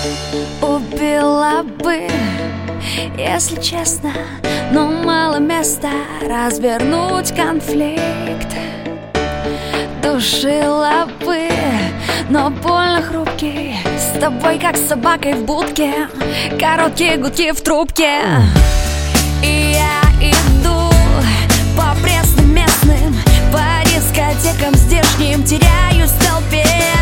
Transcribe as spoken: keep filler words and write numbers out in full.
Убила бы, если честно, но мало места развернуть конфликт. Душила бы, но больно хрупкий, с тобой как с собакой в будке, короткие гудки в трубке. И я иду по пресным местным, по дискотекам здешним, теряюсь в толпе.